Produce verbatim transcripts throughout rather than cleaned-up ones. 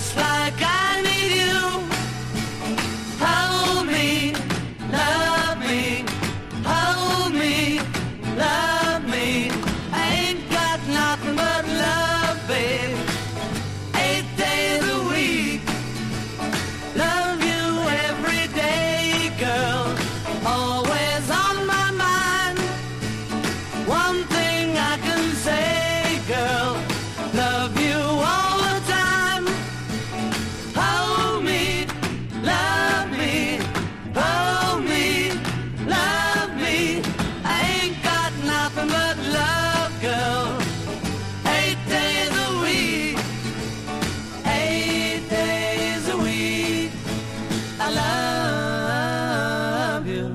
just like I need you. Hold me, love me, hold me, love me. I ain't got nothing but love, babe. Eight days a week, love you every day, girl. Always on my mind. One thing I can say, girl, love you all the time. Hold me, love me, hold me, love me. I ain't got nothing but love, girl. Eight days a week, eight days a week, I love you.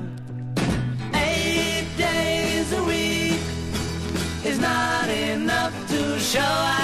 Eight days a week is not enough to show